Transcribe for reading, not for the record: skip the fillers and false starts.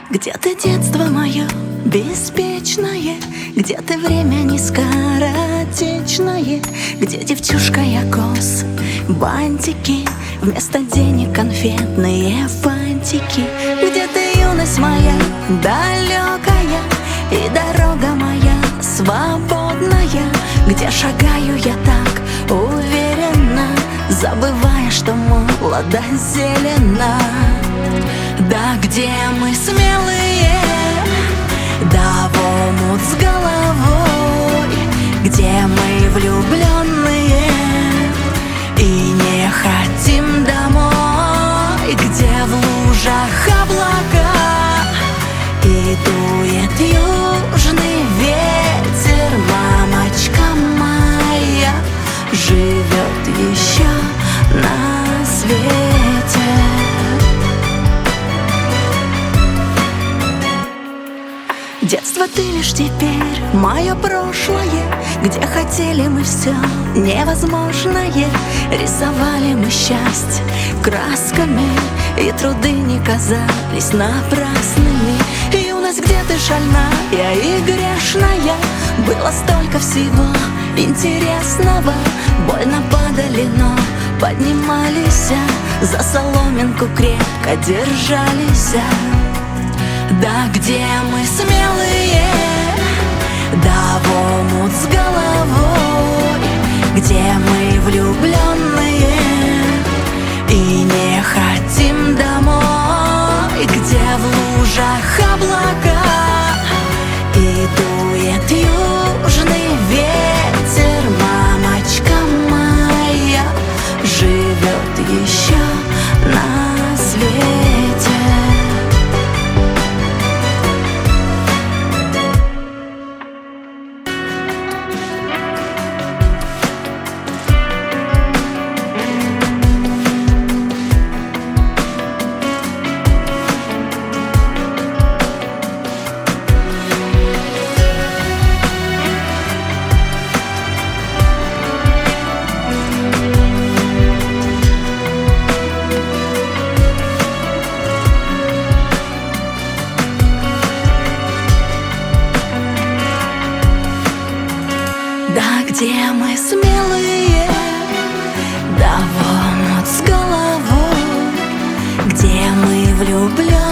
Где ты, детство мое беспечное? Где ты, время не скоротечное? Где, девчушка, я косы, бантики, вместо денег конфетные фантики? Где ты, юность моя далекая, и дорога моя свободная? Где шагаю я так уверенно, забывая, что молодо зелено? Да где мы смелые, да в омут с головой, где мы влюбленные и не хотим домой, где в лужах облака и дует южный ветер, мамочка моя живет еще на свете. Детство, ты лишь теперь мое прошлое, где хотели мы все невозможное, рисовали мы счастье красками, и труды не казались напрасными. Юность, где ты шальная и грешная, было столько всего интересного. Больно падали, но поднимались, за соломинку крепко держались. Да где мы смелые, да в омут с головой, где мы влюбленные и не хотим домой, где в лужах облака и дует южный ветер, мамочка моя живет еще на свете. Да где мы смелые, да в омут с головой, где мы влюбленные